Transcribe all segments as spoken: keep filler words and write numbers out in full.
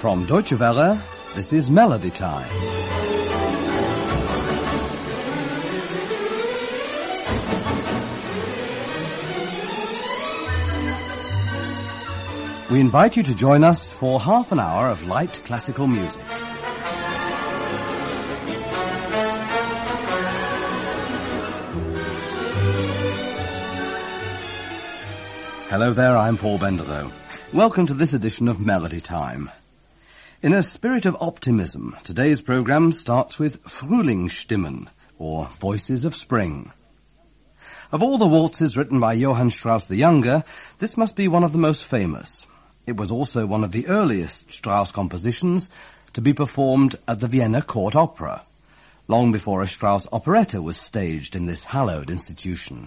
From Deutsche Welle, this is Melody Time. We invite you to join us for half an hour of light classical music. Hello there, I'm Paul Benderow. Welcome to this edition of Melody Time. In a spirit of optimism, today's program starts with Frühlingsstimmen, or Voices of Spring. Of all the waltzes written by Johann Strauss the Younger, this must be one of the most famous. It was also one of the earliest Strauss compositions to be performed at the Vienna Court Opera, long before a Strauss operetta was staged in this hallowed institution.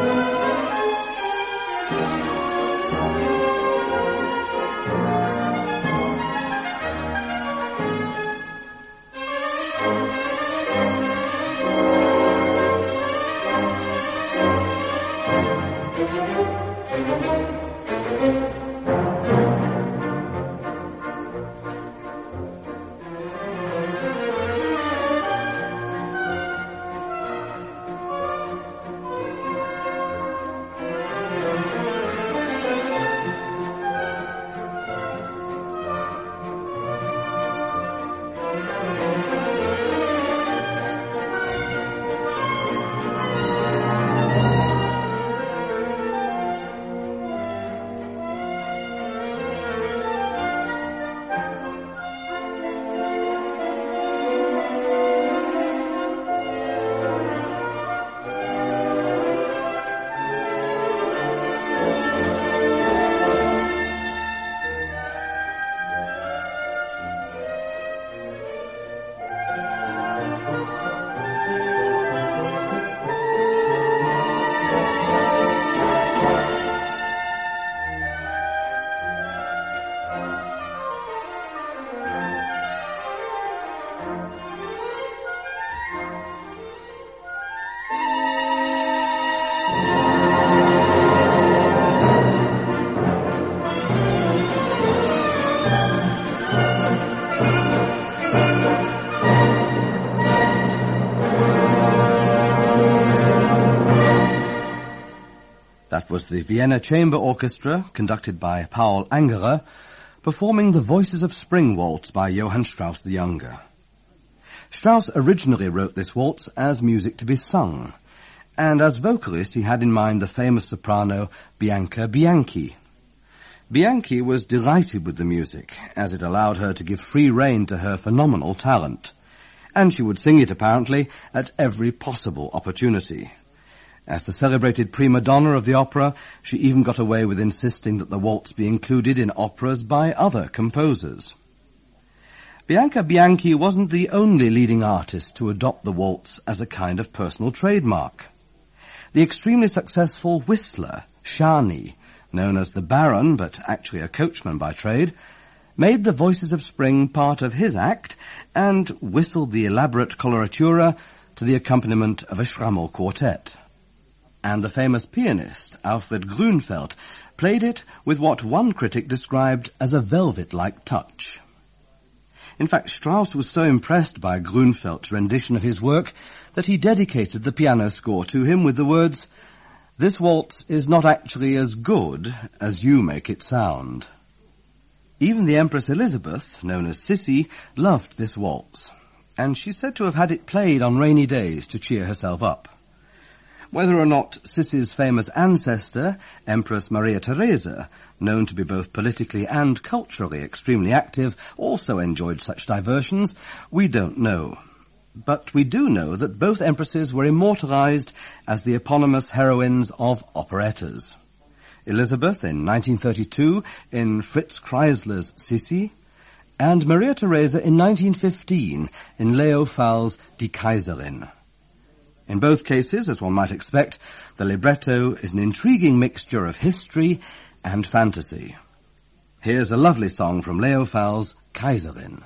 That was the Vienna Chamber Orchestra, conducted by Paul Angerer, performing the Voices of Spring Waltz by Johann Strauss the Younger. Strauss originally wrote this waltz as music to be sung, and as vocalist he had in mind the famous soprano Bianca Bianchi. Bianchi was delighted with the music, as it allowed her to give free rein to her phenomenal talent, and she would sing it, apparently, at every possible opportunity. As the celebrated prima donna of the opera, she even got away with insisting that the waltz be included in operas by other composers. Bianca Bianchi wasn't the only leading artist to adopt the waltz as a kind of personal trademark. The extremely successful whistler, Czarny, known as the Baron, but actually a coachman by trade, made the Voices of Spring part of his act and whistled the elaborate coloratura to the accompaniment of a Schrammel quartet. And the famous pianist, Alfred Grünfeld, played it with what one critic described as a velvet-like touch. In fact, Strauss was so impressed by Grünfeld's rendition of his work that he dedicated the piano score to him with the words, "This waltz is not actually as good as you make it sound." Even the Empress Elizabeth, known as Sissi, loved this waltz, and she's said to have had it played on rainy days to cheer herself up. Whether or not Sissi's famous ancestor, Empress Maria Theresa, known to be both politically and culturally extremely active, also enjoyed such diversions, we don't know. But we do know that both empresses were immortalized as the eponymous heroines of operettas. Elizabeth in nineteen thirty-two in Fritz Kreisler's Sissi, and Maria Theresa in nineteen fifteen in Leo Fall's Die Kaiserin. In both cases, as one might expect, the libretto is an intriguing mixture of history and fantasy. Here's a lovely song from Leo Fall's Kaiserin.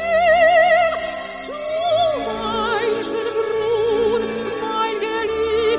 Mein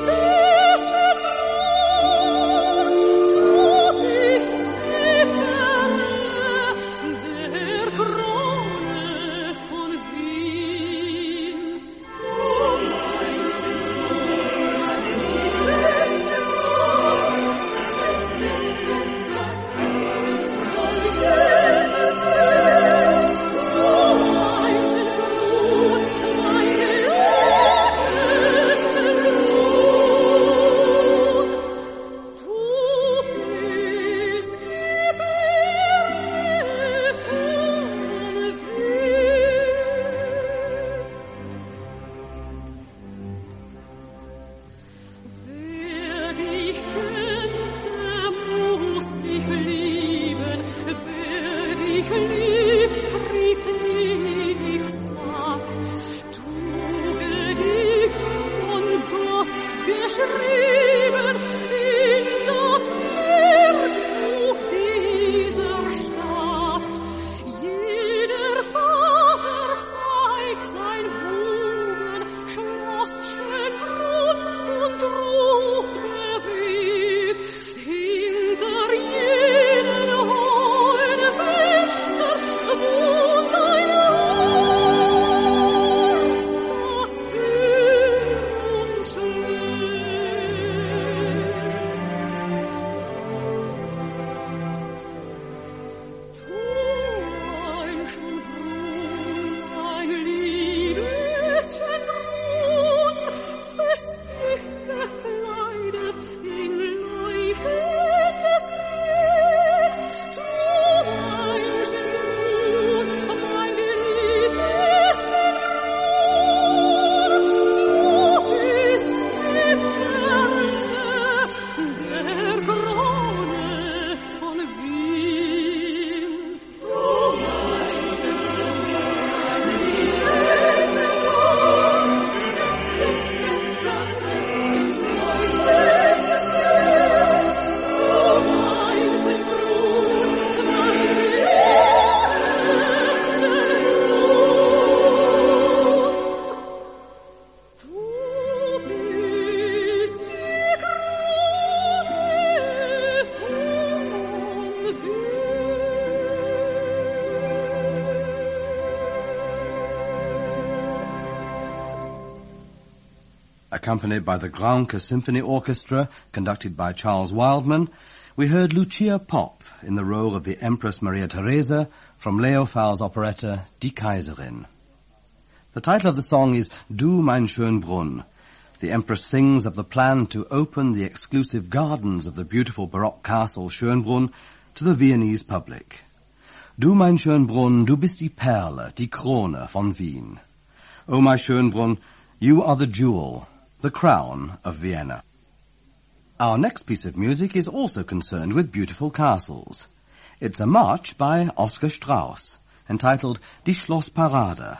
Accompanied by the Granke Symphony Orchestra, conducted by Charles Wildman, we heard Lucia Popp in the role of the Empress Maria Theresa from Leo Pfau's operetta Die Kaiserin. The title of the song is Du mein Schönbrunn. The Empress sings of the plan to open the exclusive gardens of the beautiful Baroque castle Schönbrunn to the Viennese public. Du mein Schönbrunn, du bist die Perle, die Krone von Wien. O my Schönbrunn, you are the jewel, the crown of Vienna. Our next piece of music is also concerned with beautiful castles. It's a march by Oskar Strauss, entitled Die Schlossparade.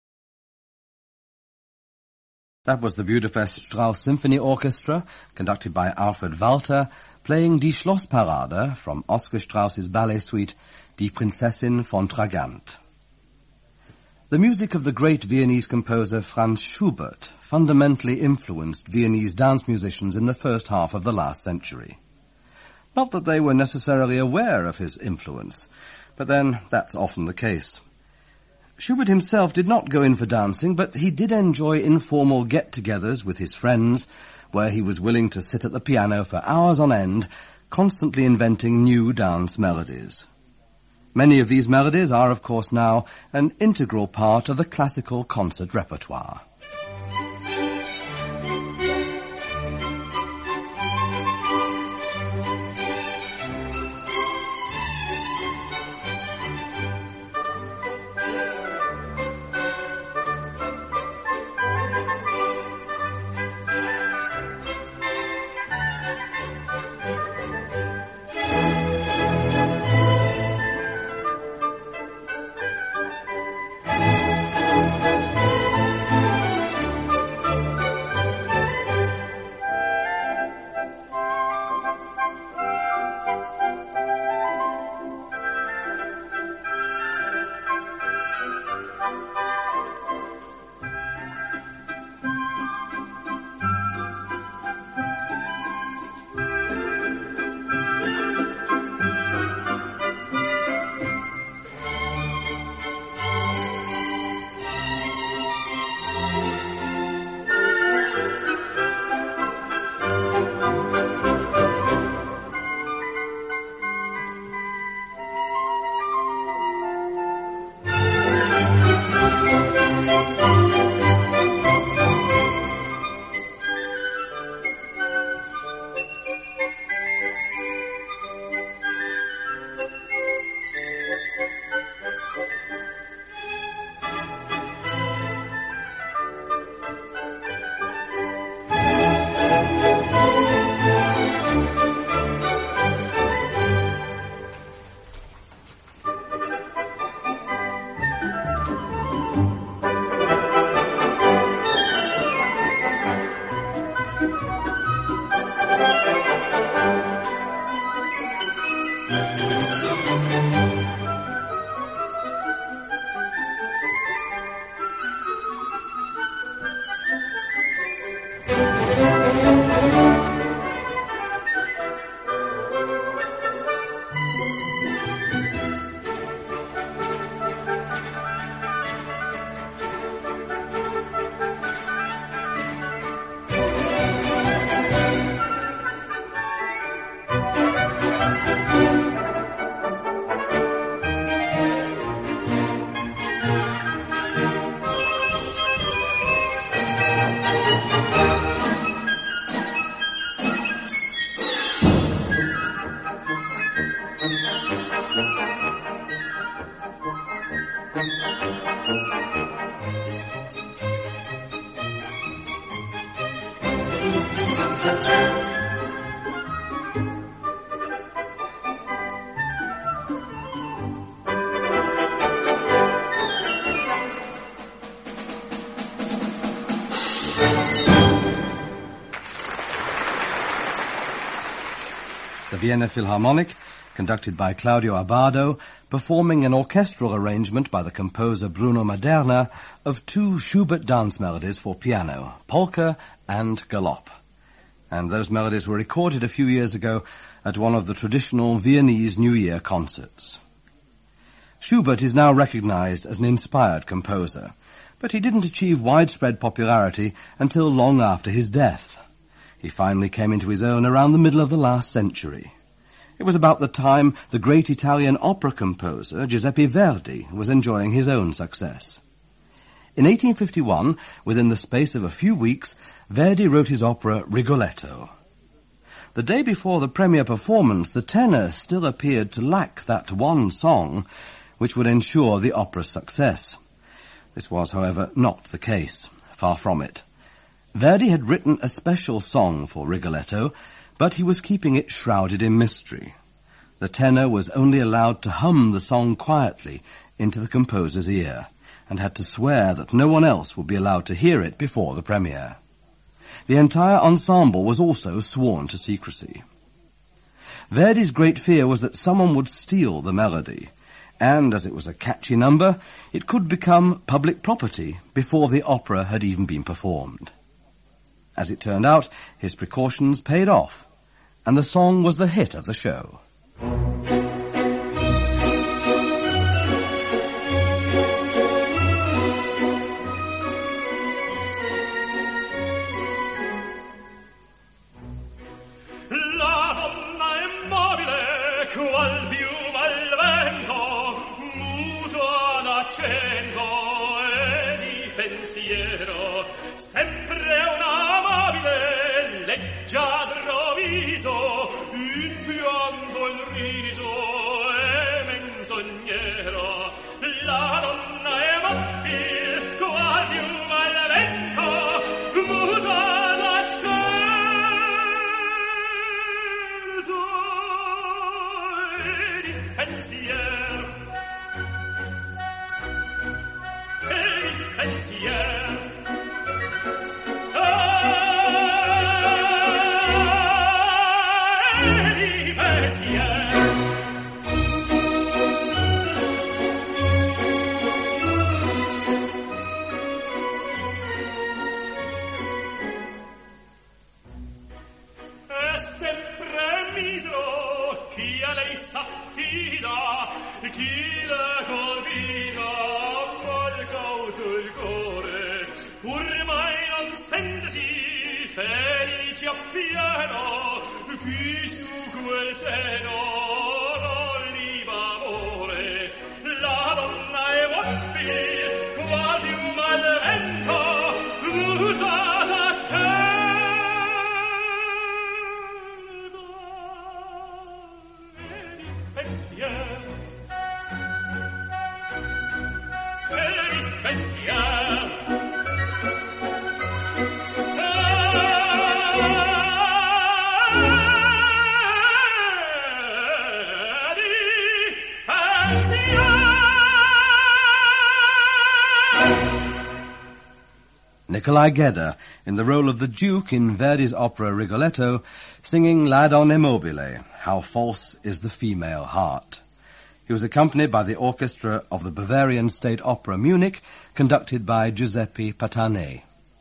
That was the Budapest Strauss Symphony Orchestra, conducted by Alfred Walter, playing Die Schlossparade from Oskar Strauss's ballet suite, Die Prinzessin von Tragant. The music of the great Viennese composer Franz Schubert fundamentally influenced Viennese dance musicians in the first half of the last century. Not that they were necessarily aware of his influence, but then that's often the case. Schubert himself did not go in for dancing, but he did enjoy informal get-togethers with his friends, where he was willing to sit at the piano for hours on end, constantly inventing new dance melodies. Many of these melodies are, of course, now an integral part of the classical concert repertoire. The Vienna Philharmonic, conducted by Claudio Abbado, performing an orchestral arrangement by the composer Bruno Maderna of two Schubert dance melodies for piano, polka and galop. And those melodies were recorded a few years ago at one of the traditional Viennese New Year concerts. Schubert is now recognized as an inspired composer, But he didn't achieve widespread popularity until long after his death. He finally came into his own around the middle of the last century. It was about the time the great Italian opera composer Giuseppe Verdi was enjoying his own success. In eighteen fifty-one, within the space of a few weeks, Verdi wrote his opera Rigoletto. The day before the premiere performance, the tenor still appeared to lack that one song which would ensure the opera's success. This was, however, not the case. Far from it. Verdi had written a special song for Rigoletto, but he was keeping it shrouded in mystery. The tenor was only allowed to hum the song quietly into the composer's ear, and had to swear that no one else would be allowed to hear it before the premiere. The entire ensemble was also sworn to secrecy. Verdi's great fear was that someone would steal the melody, and as it was a catchy number, it could become public property before the opera had even been performed. As it turned out, his precautions paid off, and the song was the hit of the show. Nicolai Gedda, in the role of the Duke in Verdi's opera Rigoletto, singing La Donna è mobile, How False is the Female Heart. He was accompanied by the orchestra of the Bavarian State Opera Munich, conducted by Giuseppe Patanè.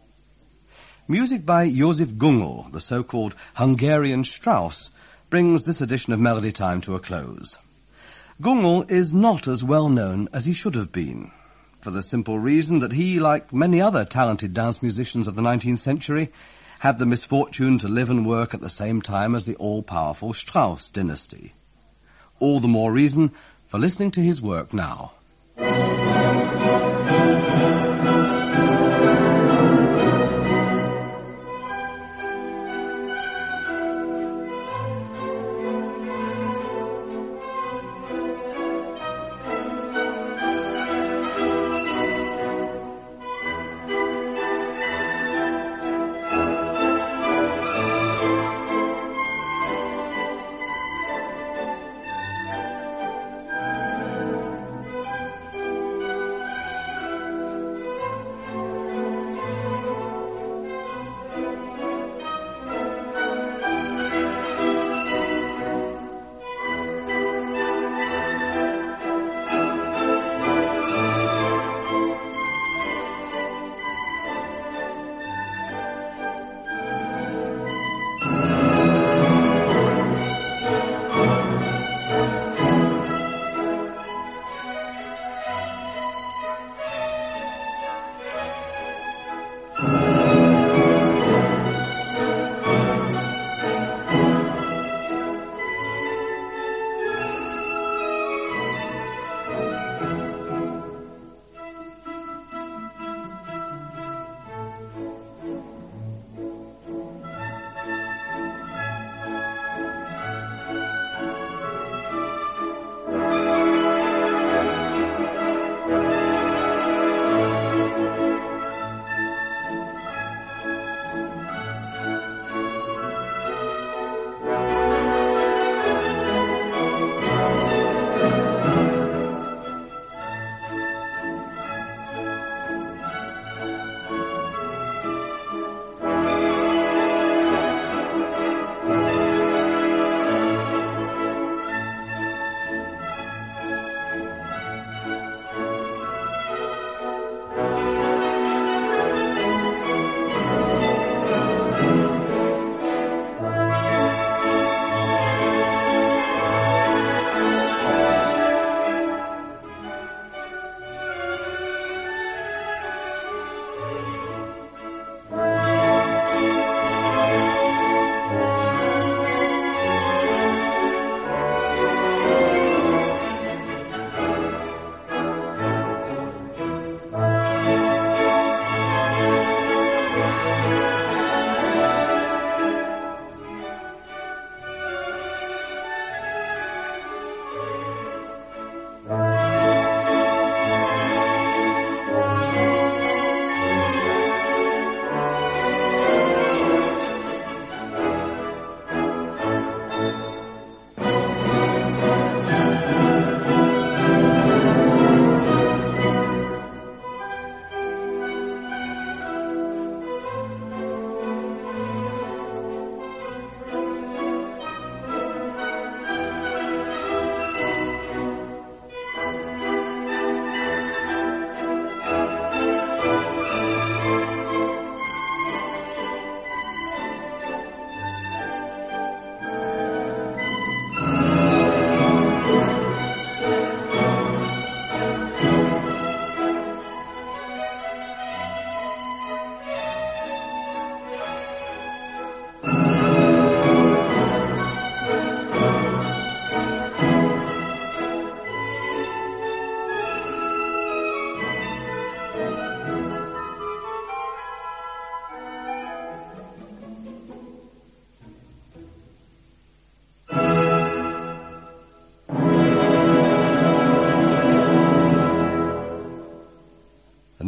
Music by Josef Gungel, the so-called Hungarian Strauss, brings this edition of Melody Time to a close. Gungel is not as well known as he should have been, for the simple reason that he, like many other talented dance musicians of the nineteenth century, had the misfortune to live and work at the same time as the all-powerful Strauss dynasty. All the more reason for listening to his work now.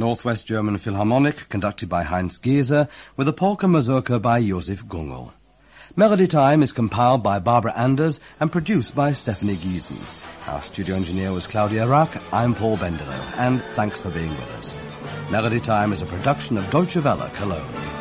Northwest German Philharmonic, conducted by Heinz Gieser, with a polka mazurka by Josef Gungel. Melody Time is compiled by Barbara Anders and produced by Stephanie Giesen. Our studio engineer was Claudia Rack. I'm Paul Bendelow, and thanks for being with us. Melody Time is a production of Deutsche Welle, Cologne.